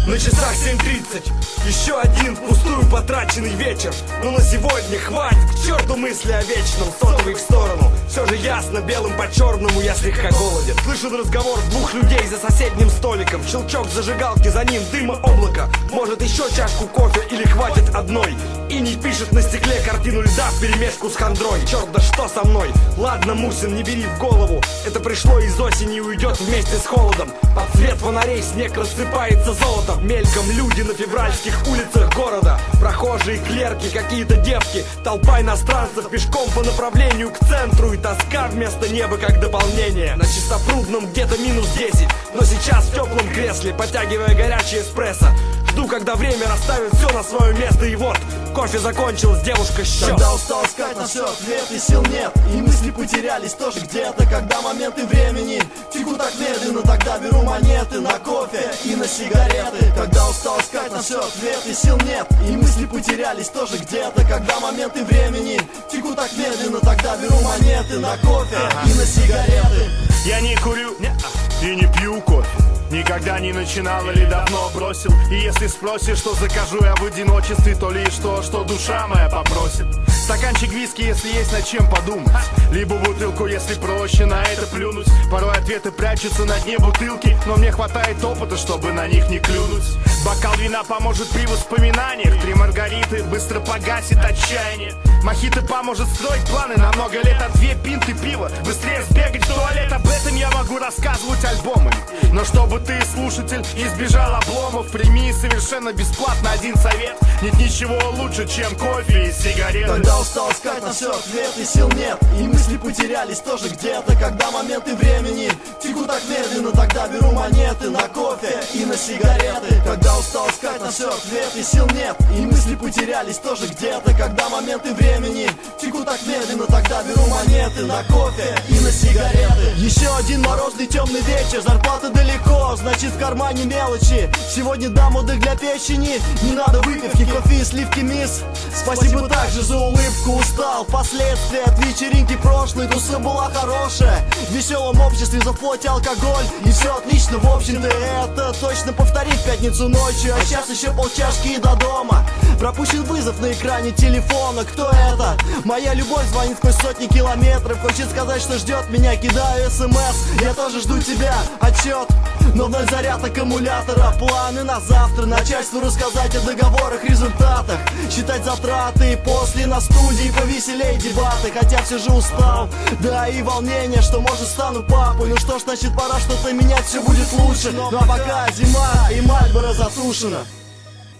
На часах 7:30. Еще один впустую потраченный вечер. Но на сегодня хватит, к черту мысли о вечном. Сотовый в сторону. Все же ясно, белым по черному я слегка голоден. Слышен разговор двух людей за соседним столиком. Щелчок зажигалки, за ним дыма облака. Может еще чашку кофе или хватит одной? И не пишет на стекле картину льда вперемешку с хандрой. Черт, да что со мной? Ладно, Мусин, не бери в голову. Это пришло из осени и уйдет вместе с холодом. Под свет фонарей снег рассыпается золотом. Мельком люди на февральских улицах города. Прохожие, клерки, какие-то девки. Толпа иностранцев пешком по направлению к центру. И тоска вместо неба как дополнение. На Чистопрудном где-то -10. Но сейчас в теплом кресле, потягивая горячий эспрессо, жду, когда время расставит все на свое место. И вот, кофе закончилась, девушка счет. Когда устал искать на все ответ и сил нет, и мысли потерялись тоже где-то. Когда моменты времени текут так медленно, тогда беру монеты на кофе и на сигареты. Когда устал искать на все ответ и сил нет, и мысли потерялись тоже где-то. Когда моменты времени текут так медленно, тогда беру монеты на кофе и на сигареты. Я не курю и не пью кофе. Никогда не начинал или давно бросил. И если спросишь, что закажу я в одиночестве, то лишь то, что душа моя попросит. Стаканчик виски, если есть над чем подумать. Либо бутылку, если проще на это плюнуть. Порой ответы прячутся на дне бутылки, но мне хватает опыта, чтобы на них не клюнуть. Бокал вина поможет при воспоминаниях. 3 маргариты быстро погасит отчаяние. Мохито поможет строить планы на много лет. А 2 пинты пива быстрее сбегать в туалет. Об этом я могу рассказывать альбомами. Но чтобы ты, слушатель, избежал обломов, прими совершенно бесплатно один совет. Нет ничего лучше, чем кофе и сигареты. Когда устал искать на все ответ и сил нет, и мысли потерялись тоже где-то. Когда моменты времени текут так медленно, тогда беру монеты на кофе и на сигареты. Когда устал искать на все ответ и сил нет, и мысли потерялись тоже где-то. Когда моменты времени текут так медленно, тогда беру монеты на кофе и на сигареты. Еще один морозный темный вечер, зарплата далеко, значит в кармане мелочи. Сегодня дам отдых для печени, не надо выпивки, кофе и сливки, мисс. Спасибо также за улыбку, устал последствия от вечеринки прошлой. Туса была хорошая, в веселом обществе за плоть алкоголь, и все отлично, в общем-то это точно повторить в пятницу ночью. А сейчас еще полчашки и до дома. Пропущен вызов на экране телефона. Кто это? Моя любовь звонит сквозь сотни километров. Хочет сказать, что ждет меня, кидаю смс. Я тоже жду тебя, отчет. Но вновь заряд аккумулятора. Планы на завтра, начальству рассказать о договорах, результатах. Считать затраты, после на студии повеселей дебаты. Хотя все же устал, да и волнение, что может стану папой. Ну что ж, значит пора что-то менять, все будет лучше. Ну а пока зима и Мальборо затушена.